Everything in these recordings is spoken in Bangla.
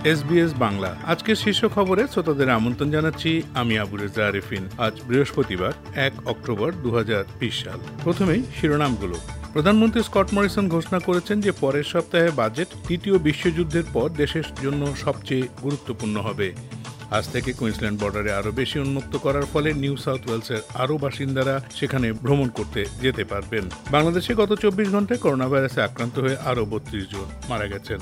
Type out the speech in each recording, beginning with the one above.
SBS বাংলা। আজকের শীর্ষ খবরে শ্রোতাদের আমন্ত্রণ জানাচ্ছি আমি আবু রেজা আরেফিন। আজ বৃহস্পতিবার 1 অক্টোবর 2020 সাল। প্রথমেই শিরোনামগুলো। প্রধানমন্ত্রী স্কট মরিসন ঘোষণা করেছেন যে পরের সপ্তাহে বাজেট তৃতীয় বিশ্বযুদ্ধের পর দেশের জন্য সবচেয়ে গুরুত্বপূর্ণ হবে। আজ থেকে কুইন্সল্যান্ড বর্ডারে আরও বেশি উন্মুক্ত করার ফলে নিউ সাউথ ওয়েলসের আরও বাসিন্দারা সেখানে ভ্রমণ করতে যেতে পারবেন। বাংলাদেশে গত 24 ঘন্টায় করোনা ভাইরাসে আক্রান্ত হয়ে আরও 32 জন মারা গেছেন।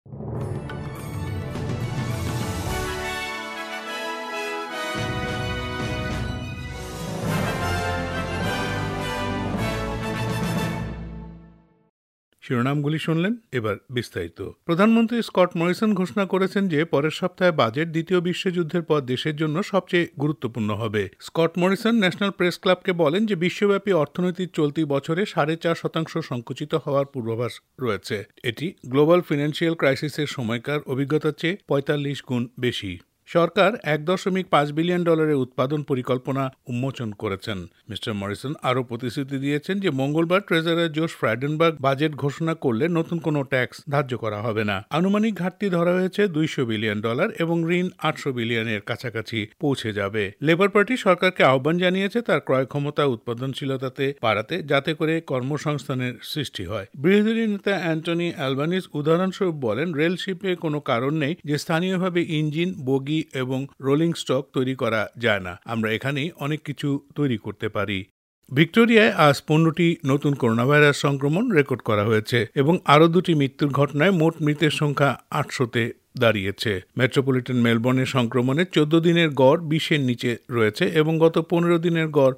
শিরোনামগুলি শুনলেন, এবার বিস্তারিত। প্রধানমন্ত্রী স্কট মরিসন ঘোষণা করেছেন যে পরের সপ্তাহে বাজেট দ্বিতীয় বিশ্বযুদ্ধের পর দেশের জন্য সবচেয়ে গুরুত্বপূর্ণ হবে। স্কট মরিসন ন্যাশনাল প্রেস ক্লাবকে বলেন যে বিশ্বব্যাপী অর্থনীতির চলতি বছরে 4.5% সংকুচিত হওয়ার পূর্বাভাস রয়েছে। এটি গ্লোবাল ফিনান্সিয়াল ক্রাইসিসের সময়কার অভিজ্ঞতার চেয়ে 45 গুণ বেশি। সরকার $1.5 বিলিয়ন উৎপাদন পরিকল্পনা উন্মোচন করেছেন। মিস্টার মরিসন আরও প্রতিশ্রুতি দিয়েছেন যে মঙ্গলবার ট্রেজারার জোশ ফ্রাইডেনবার্গ বাজেট ঘোষণা করলে নতুন কোনো ট্যাক্স ধার্য করা হবে না। আনুমানিক ঘাটতি ধরা হয়েছে $200 বিলিয়ন এবং ঋণ 800 বিলিয়নের কাছাকাছি পৌঁছে যাবে। লেবার পার্টি সরকারকে আহ্বান জানিয়েছে তার ক্রয় ক্ষমতা উৎপাদনশীলতাতে বাড়াতে, যাতে করে কর্মসংস্থানের সৃষ্টি হয়। বিরোধী নেতা অ্যান্টনি অ্যালবানিজ উদাহরণস্বরূপ বলেন, রেল শিল্পে কোনো কারণ নেই যে স্থানীয়ভাবে ইঞ্জিন, বগি এবং রোলিং স্টক তৈরি করা যায় না। আমরা এখানেই অনেক কিছু তৈরি করতে পারি। ভিক্টোরিয়ায় আজ 15টি নতুন করোনা ভাইরাস সংক্রমণ রেকর্ড করা হয়েছে এবং আরও 2টি মৃত্যুর ঘটনায় মোট মৃতের সংখ্যা 800-তে দাঁড়িয়েছে। মেট্রোপলিটন মেলবোর্নের সংক্রমণে 14 দিনের গড় 20-এর নিচে রয়েছে এবং গত 15 দিনের গড়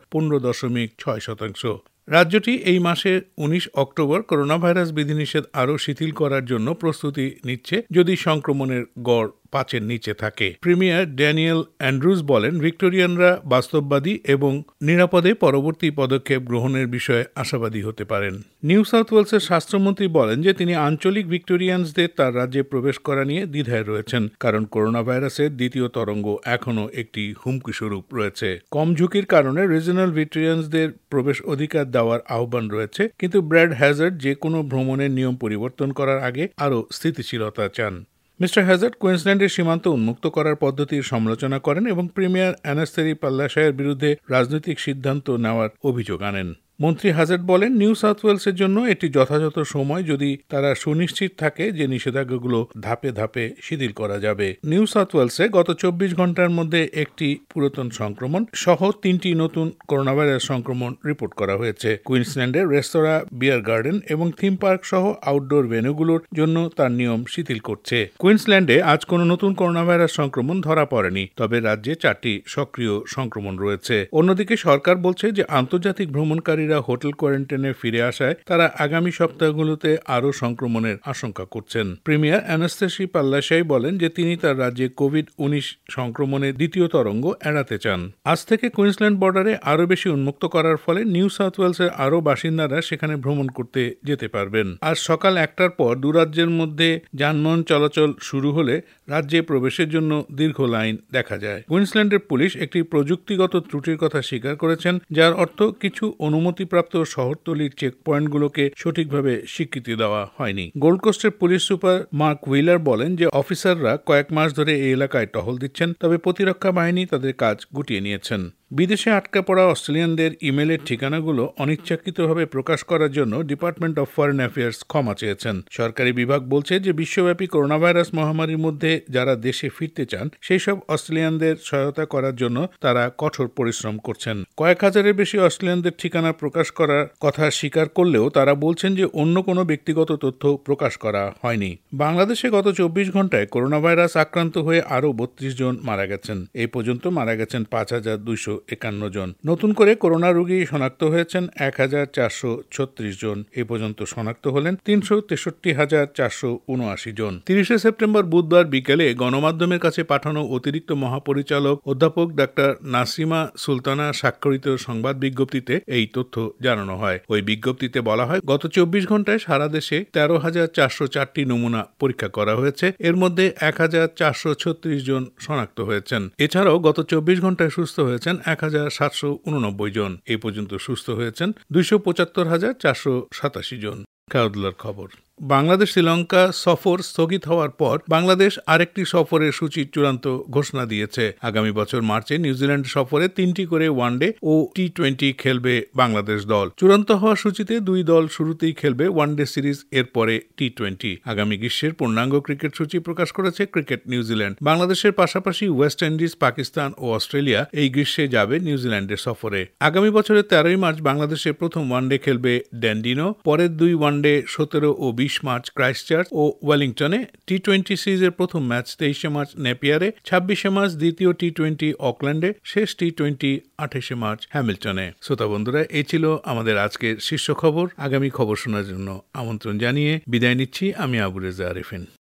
15.6%। রাজ্যটি এই মাসের 19 অক্টোবর করোনা ভাইরাস বিধিনিষেধ আরও শিথিল করার জন্য প্রস্তুতি নিচ্ছে যদি সংক্রমণের গড় 5-এর নিচে থাকে। প্রিমিয়ার ড্যানিয়েল অ্যান্ড্রুজ বলেন, ভিক্টোরিয়ানরা বাস্তববাদী এবং নিরাপদে পরবর্তী পদক্ষেপ গ্রহণের বিষয়ে আশাবাদী হতে পারেন। নিউ সাউথ ওয়েলসের স্বাস্থ্যমন্ত্রী বলেন যে তিনি আঞ্চলিক ভিক্টোরিয়ানসদের তার রাজ্যে প্রবেশ করা নিয়ে দ্বিধায় রয়েছেন, কারণ করোনা ভাইরাসের দ্বিতীয় তরঙ্গ এখনও একটি হুমকি স্বরূপ রয়েছে। কম ঝুঁকির কারণে রিজনাল ভিক্টোরিয়ানসদের প্রবেশ অধিকার দেওয়ার আহ্বান রয়েছে, কিন্তু ব্র্যাড হ্যাজার্ড যে কোনো ভ্রমণের নিয়ম পরিবর্তন করার আগে আরও স্থিতিশীলতা চান। মিস্টার হ্যাজার্ড কুইন্সল্যান্ডের সীমান্ত উন্মুক্ত করার পদ্ধতির সমালোচনা করেন এবং প্রিমিয়ার অ্যানাস্তেরি পাল্লাশায়ের বিরুদ্ধে রাজনৈতিক সিদ্ধান্ত নেওয়ার অভিযোগ আনেন। মন্ত্রী হ্যাজার্ড বলেন, নিউ সাউথ ওয়েলসের জন্য এটি যথাযথ সময় যদি তারা সুনিশ্চিত থাকে যে নিষেধাজ্ঞাগুলো ধাপে ধাপে শিথিল করা যাবে। নিউ সাউথ ওয়েলসে গত 24 ঘন্টার মধ্যে একটি পুরাতন সংক্রমণ সহ 3টি নতুন করোনা ভাইরাস সংক্রমণ রিপোর্ট করা হয়েছে। কুইন্সল্যান্ডের রেস্তোরাঁ, বিয়ার গার্ডেন এবং থিম পার্ক সহ আউটডোর ভেন্যুগুলোর জন্য তার নিয়ম শিথিল করছে। কুইন্সল্যান্ডে আজ কোনো নতুন করোনা ভাইরাস সংক্রমণ ধরা পড়েনি, তবে রাজ্যে 4টি সক্রিয় সংক্রমণ রয়েছে। অন্যদিকে সরকার বলছে যে আন্তর্জাতিক ভ্রমণকারী হোটেল কোয়ারেন্টাইনে ফিরে আসায় তারা আগামী সপ্তাহগুলোতে আরও সংক্রমণের আশঙ্কা করছেন। প্রিমিয়ার অ্যানাস্তেসি পাল্লাশাই বলেন যে তিনি তার রাজ্যে কোভিড-19 সংক্রমণের দ্বিতীয় তরঙ্গ এড়াতে চান। আজ থেকে কুইন্সল্যান্ড বর্ডারে আরও বেশি উন্মুক্ত করার ফলে নিউ সাউথ ওয়েলসের আরও বাসিন্দারা সেখানে ভ্রমণ করতে যেতে পারবেন। আজ সকাল 1টার পর দুরাজ্যের মধ্যে যানবাহন চলাচল শুরু হলে রাজ্যে প্রবেশের জন্য দীর্ঘ লাইন দেখা যায়। কুইন্সল্যান্ডের পুলিশ একটি প্রযুক্তিগত ত্রুটির কথা স্বীকার করেছেন, যার অর্থ কিছু অনুমতিপ্রাপ্ত শহরতলির চেকপয়েন্টগুলোকে সঠিকভাবে স্বীকৃতি দেওয়া হয়নি। গোল্ড কোস্টের পুলিশ সুপার মার্ক হুইলার বলেন যে অফিসাররা কয়েক মাস ধরে এই এলাকায় টহল দিচ্ছেন, তবে প্রতিরক্ষা বাহিনী তাদের কাজ গুটিয়ে নিয়েছেন। বিদেশে আটকা পড়া অস্ট্রেলিয়ানদের ইমেলের ঠিকানাগুলো অনিচ্ছাকৃতভাবে প্রকাশ করার জন্য ডিপার্টমেন্ট অফ ফরেন অ্যাফেয়ার্স ক্ষমা চেয়েছেন। সরকারি বিভাগ বলছে যে বিশ্বব্যাপী করোনা ভাইরাস মহামারীর মধ্যে যারা দেশে ফিরতে চান সেই সব অস্ট্রেলিয়ানদের সহায়তা করার জন্য তারা কঠোর পরিশ্রম করছেন। কয়েক হাজারের বেশি অস্ট্রেলিয়ানদের ঠিকানা প্রকাশ করার কথা স্বীকার করলেও তারা বলছেন যে অন্য কোনো ব্যক্তিগত তথ্য প্রকাশ করা হয়নি। বাংলাদেশে গত 24 ঘন্টায় করোনা ভাইরাস আক্রান্ত হয়ে আরও 32 জন মারা গেছেন। এই পর্যন্ত মারা গেছেন 5,251 জন। নতুন করে করোনা রোগী শনাক্ত হয়েছেন 1,436 জন। এ পর্যন্ত শনাক্ত হলেন 363,479 জন। 30 সেপ্টেম্বর বুধবার বিকেলে গণমাধ্যমের কাছে পাঠানো অতিরিক্ত মহাপরিচালক অধ্যাপক ডাক্তার নাসিমা সুলতানা স্বাক্ষরিত সংবাদ বিজ্ঞপ্তিতে এই তথ্য জানানো হয়। ওই বিজ্ঞপ্তিতে বলা হয়, গত 24 ঘন্টায় সারা দেশে 13,404টি নমুনা পরীক্ষা করা হয়েছে। এর মধ্যে 1,436 জন শনাক্ত হয়েছেন। এছাড়াও গত 24 ঘন্টায় সুস্থ হয়েছেন 1,789 জন। এ পর্যন্ত সুস্থ হয়েছেন 275,487 জন। খেলাধুলার খবর। বাংলাদেশ শ্রীলঙ্কা সফর স্থগিত হওয়ার পর বাংলাদেশ আরেকটি সফরের সূচি চূড়ান্ত ঘোষণা দিয়েছে। আগামী বছর মার্চে নিউজিল্যান্ড সফরে 3টি করে ওয়ানডে ও টি-20 খেলবে বাংলাদেশ দল। চূড়ান্ত হওয়া সূচিতে 2 দল শুরুতেই খেলবে ওয়ানডে সিরিজ, এরপরে টি-20। আগামী গ্রীষ্মের পূর্ণাঙ্গ ক্রিকেট সূচি প্রকাশ করেছে ক্রিকেট নিউজিল্যান্ড। বাংলাদেশের পাশাপাশি ওয়েস্ট ইন্ডিজ, পাকিস্তান ও অস্ট্রেলিয়া এই গ্রীষ্মে যাবে নিউজিল্যান্ডের সফরে। আগামী বছরের 13 মার্চ বাংলাদেশে প্রথম ওয়ানডে খেলবে ড্যান্ডিনো, পরের 2 ওয়ানডে 17 ও 20 মার্চ ক্রাইস্টচার্চ ও ওয়েলিংটনে, টি-20 সিরিজের প্রথম ম্যাচ 23 মার্চ নেপিয়ারে, 26 মার্চ দ্বিতীয় টি-20 অকল্যান্ডে, শেষ টি-20 28 মার্চ হ্যামিল্টনে। শ্রোতা বন্ধুরা, এই ছিল আমাদের আজকের শীর্ষ খবর। আগামী খবর শোনার জন্য আমন্ত্রণ জানিয়ে বিদায় নিচ্ছি আমি আবু রেজা আরিফিন।